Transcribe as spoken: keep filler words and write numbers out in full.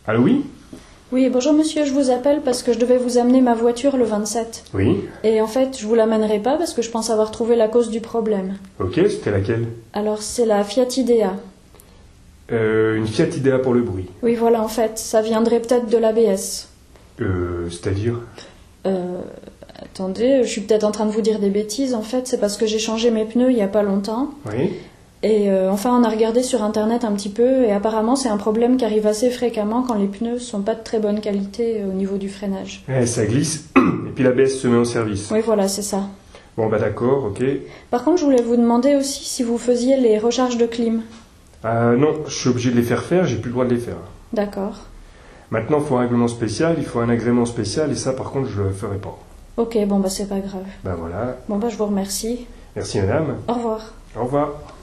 Allô, oui? Oui, bonjour monsieur, je vous appelle parce que je devais vous amener ma voiture le vingt-sept. Oui. Et en fait, je vous l'amènerai pas parce que je pense avoir trouvé la cause du problème. Ok, c'était laquelle? Alors, c'est la Fiat Idea. Euh, une Fiat Idea pour le bruit. Oui, voilà, en fait, ça viendrait peut-être de l'A B S. Euh, c'est-à-dire? Euh, attendez, je suis peut-être en train de vous dire des bêtises. En fait, c'est parce que j'ai changé mes pneus il y a pas longtemps. Oui. Et euh, enfin, on a regardé sur internet un petit peu et apparemment, c'est un problème qui arrive assez fréquemment quand les pneus sont pas de très bonne qualité au niveau du freinage. Eh, ça glisse, et puis l'A B S se met en service. Oui, voilà, c'est ça. Bon, bah d'accord, ok. Par contre, je voulais vous demander aussi si vous faisiez les recharges de clim. Euh, non, je suis obligé de les faire faire, j'ai plus le droit de les faire. D'accord. Maintenant, il faut un règlement spécial, il faut un agrément spécial, et ça, par contre, je le ferai pas. Ok, bon, bah c'est pas grave. Ben voilà. Bon, bah je vous remercie. Merci, madame. Au revoir. Au revoir.